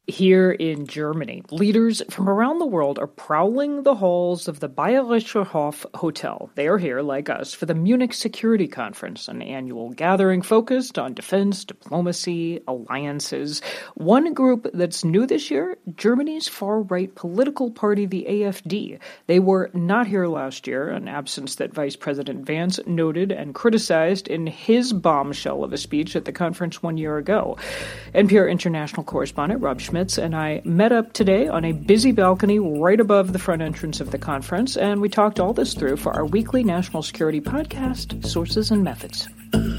Here in Germany, leaders from around the world are prowling the halls of the Bayerischer Hof Hotel. They are here, like us, for the Munich Security Conference, an annual gathering focused on defense, diplomacy, alliances. One group that's new this year, Germany's far-right political party, the AfD. They were not here last year, an absence that Vice President Vance noted and criticized in his bombshell of a speech at the conference 1 year ago. NPR international correspondent Rob Schmitz and I met up today on a busy balcony right above the front entrance of the conference, and we talked all this through for our weekly national security podcast, Sources and Methods.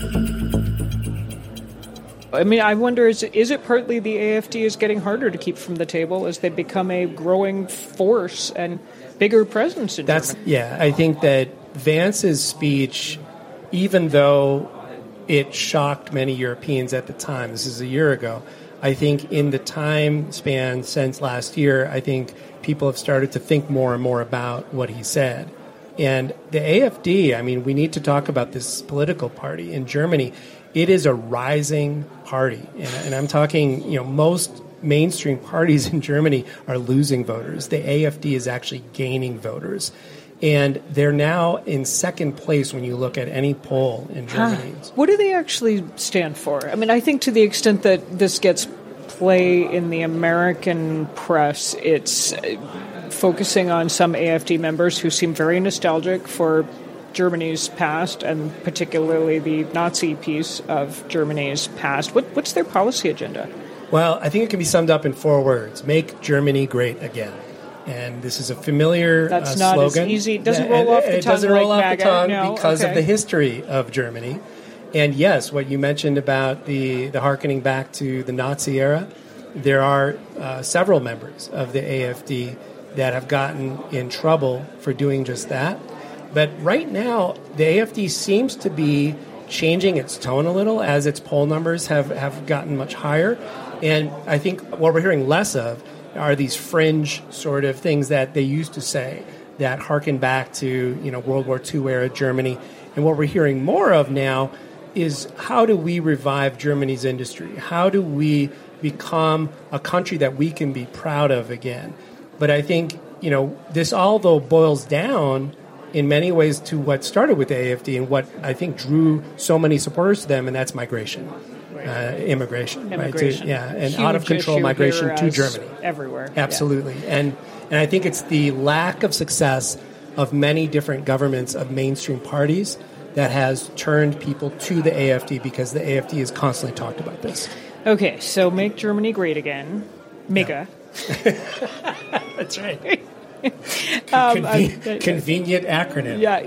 I mean, I wonder, is it partly the AfD is getting harder to keep from the table as they become a growing force and bigger presence in Germany? Yeah, I think that Vance's speech, even though it shocked many Europeans at the time, this is a year ago, I think in the time span since last year, I think people have started to think more and more about what he said. And the AfD, I mean, we need to talk about this political party in Germany. It is a rising party. And I'm talking, most mainstream parties in Germany are losing voters. The AfD is actually gaining voters. And they're now in second place when you look at any poll in Germany. What do they actually stand for? I mean, I think to the extent that this gets play in the American press, it's focusing on some AfD members who seem very nostalgic for Germany's past, and particularly the Nazi piece of Germany's past. What's their policy agenda? Well, I think it can be summed up in 4 words. Make Germany great again. And this is a familiar That's not slogan. As easy. It doesn't roll off the tongue. It doesn't roll off the tongue because of the Okay. history of Germany. And yes, what you mentioned about the hearkening back to the Nazi era, there are several members of the AfD that have gotten in trouble for doing just that. But right now, the AfD seems to be changing its tone a little as its poll numbers have gotten much higher. And I think what we're hearing less of are these fringe sort of things that they used to say that harken back to, World War II era Germany. And what we're hearing more of now is how do we revive Germany's industry? How do we become a country that we can be proud of again? But I think, this all, though, boils down in many ways to what started with the AfD and what I think drew so many supporters to them, and that's migration. Immigration. Right? And huge out-of-control migration to Germany. Everywhere. Absolutely. Yeah. And I think it's the lack of success of many different governments of mainstream parties that has turned people to the AfD because the AfD has constantly talked about this. Okay, so make Germany great again. MAGA. Yeah. That's right. Convenient acronym. Yeah.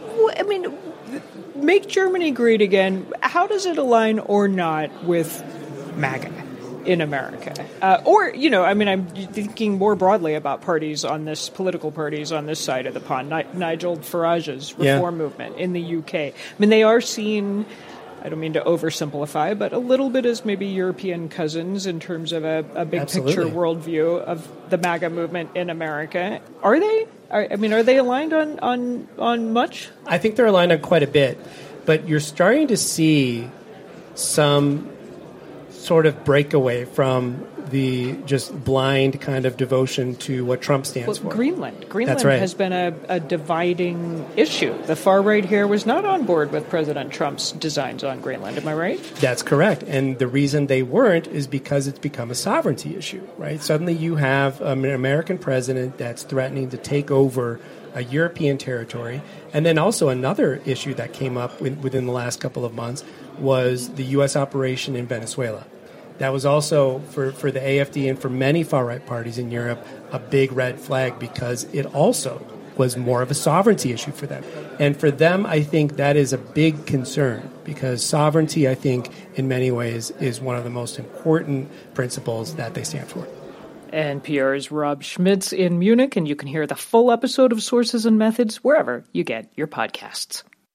Make Germany great again. How does it align or not with MAGA in America? I'm thinking more broadly about political parties on this side of the pond. Nigel Farage's reform movement in the UK. I mean, they are seen, I don't mean to oversimplify, but a little bit as maybe European cousins in terms of a big Absolutely. picture worldview of the MAGA movement in America. Are they? Are they aligned on much? I think they're aligned on quite a bit, but you're starting to see some sort of breakaway from the just blind kind of devotion to what Trump stands for. Greenland. That's right. Has been a dividing issue. The far right here was not on board with President Trump's designs on Greenland. Am I right? That's correct. And the reason they weren't is because it's become a sovereignty issue, right? Suddenly you have an American president that's threatening to take over a European territory. And then also another issue that came up within the last couple of months was the U.S. operation in Venezuela. That was also, for the AfD and for many far-right parties in Europe, a big red flag because it also was more of a sovereignty issue for them. And for them, I think that is a big concern because sovereignty, I think, in many ways, is one of the most important principles that they stand for. NPR's Rob Schmitz in Munich, and you can hear the full episode of Sources and Methods wherever you get your podcasts.